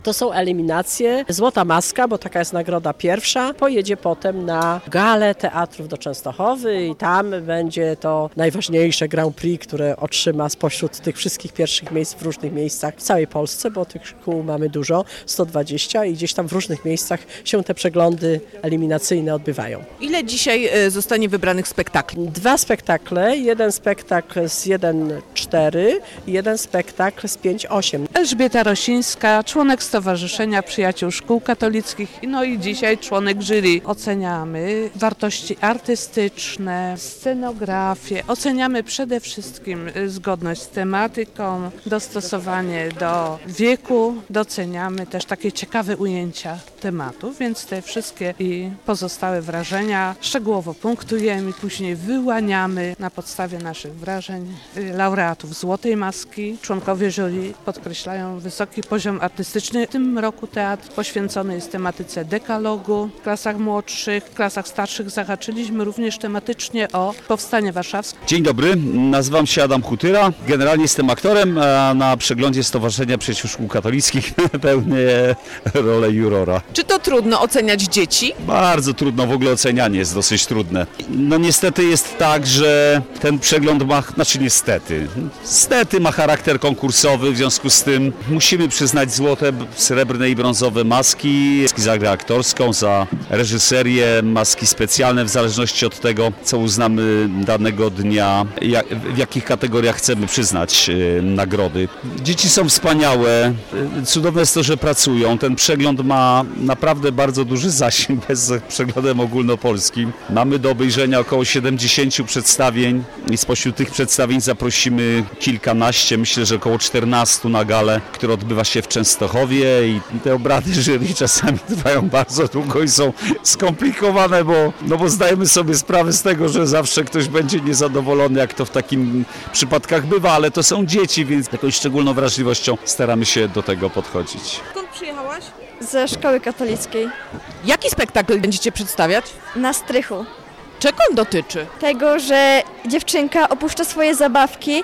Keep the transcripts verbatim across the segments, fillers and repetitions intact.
To są eliminacje. Złota Maska, bo taka jest nagroda pierwsza, pojedzie potem na galę teatrów do Częstochowy i tam będzie to najważniejsze Grand Prix, które otrzyma spośród tych wszystkich pierwszych miejsc w różnych miejscach w całej Polsce, bo tych szkół mamy dużo, sto dwadzieścia i gdzieś tam w różnych miejscach się te przeglądy eliminacyjne odbywają. Ile dzisiaj zostanie wybranych spektakli? Dwa spektakle, jeden spektakl z jeden cztery i jeden spektakl z pięć osiem. Elżbieta Rosińska, członek Stowarzyszenia Przyjaciół Szkół Katolickich, no i dzisiaj członek jury. Oceniamy wartości artystyczne, scenografię, oceniamy przede wszystkim zgodność z tematyką, dostosowanie do wieku, doceniamy też takie ciekawe ujęcia tematu, więc te wszystkie i pozostałe wrażenia szczegółowo punktujemy, później wyłaniamy na podstawie naszych wrażeń laureatów Złotej Maski. Członkowie jury podkreślają wysoki poziom artystyczny. W tym roku teatr poświęcony jest tematyce dekalogu. W klasach młodszych, w klasach starszych zahaczyliśmy również tematycznie o Powstanie Warszawskie. Dzień dobry, nazywam się Adam Hutyra. Generalnie jestem aktorem, a na przeglądzie Stowarzyszenia Przyjaciół Szkół Katolickich pełnię rolę jurora. Czy to trudno oceniać dzieci? Bardzo trudno, w ogóle ocenianie jest dosyć trudne. No niestety jest tak, że ten przegląd ma, znaczy niestety, niestety ma charakter konkursowy, w związku z tym musimy przyznać złote, srebrne i brązowe maski. Maski za grę aktorską, za reżyserię, maski specjalne w zależności od tego, co uznamy danego dnia, jak, w jakich kategoriach chcemy przyznać e, nagrody. Dzieci są wspaniałe, cudowne jest to, że pracują. Ten przegląd ma naprawdę bardzo duży zasięg, jest przeglądem ogólnopolskim. Mamy do obejrzenia około siedemdziesięciu przedstawień i spośród tych przedstawień zaprosimy kilkanaście, myślę, że około czternastu na galę, która odbywa się w Częstochowie i te obrady jury czasami trwają bardzo długo i są skomplikowane, bo, no bo zdajemy sobie sprawę z tego, że zawsze ktoś będzie niezadowolony, jak to w takim przypadkach bywa, ale to są dzieci, więc z jakąś szczególną wrażliwością staramy się do tego podchodzić. Skąd przyjechałaś? Ze szkoły katolickiej. Jaki spektakl będziecie przedstawiać? Na strychu. Czego on dotyczy? Tego, że dziewczynka opuszcza swoje zabawki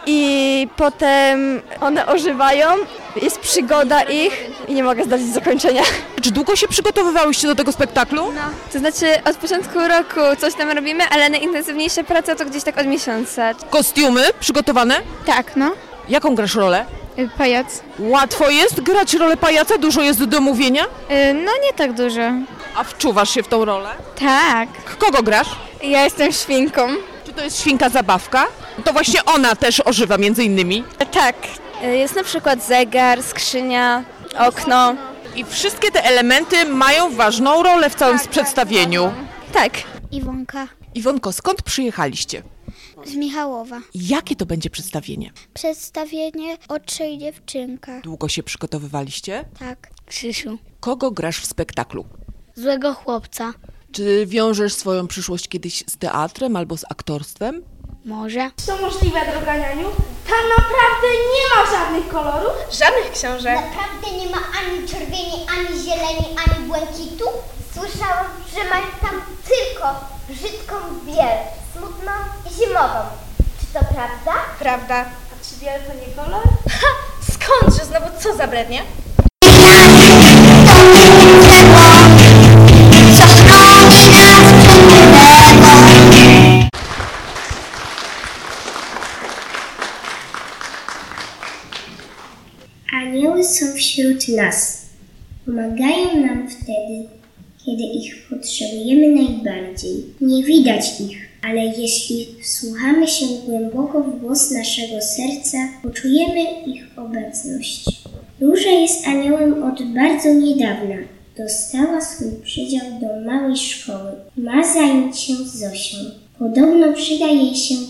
i potem one ożywają, jest przygoda ich i nie mogę zdarzyć zakończenia. Czy długo się przygotowywałyście do tego spektaklu? No, to znaczy od początku roku coś tam robimy, ale najintensywniejsza praca to gdzieś tak od miesiąca. Kostiumy przygotowane? Tak, no. Jaką grasz rolę? Pajac. Łatwo jest grać rolę pajaca? Dużo jest do mówienia? No nie tak dużo. A wczuwasz się w tą rolę? Tak. Kogo grasz? Ja jestem świnką. Czy to jest świnka zabawka? To właśnie ona też ożywa między innymi. Tak. Jest na przykład zegar, skrzynia, okno. I wszystkie te elementy mają ważną rolę w całym tak, przedstawieniu. Tak. Iwonka Iwonko, skąd przyjechaliście? z Michałowa. Jakie to będzie przedstawienie? Przedstawienie o trzej dziewczynkach. Długo się przygotowywaliście? Tak. Krzysiu. Kogo grasz w spektaklu? Złego chłopca. Czy wiążesz swoją przyszłość kiedyś z teatrem albo z aktorstwem? Może. To możliwe, droga Nianiu? Tam naprawdę nie ma żadnych kolorów? Żadnych książek. Naprawdę nie ma ani czerwieni, ani zieleni, ani błękitu? Słyszałam, że mają tam tylko brzydką biel, smutną i zimową. Czy to prawda? Prawda. A czy biel to nie kolor? Ha! Skądże? Znowu co za brednie? Anioły są wśród nas. Pomagają nam wtedy, kiedy ich potrzebujemy najbardziej. Nie widać ich, ale jeśli wsłuchamy się głęboko w głos naszego serca, poczujemy ich obecność. Róża jest aniołem od bardzo niedawna. Dostała swój przydział do małej szkoły. Ma zająć się Zosią. Podobno przyda jej się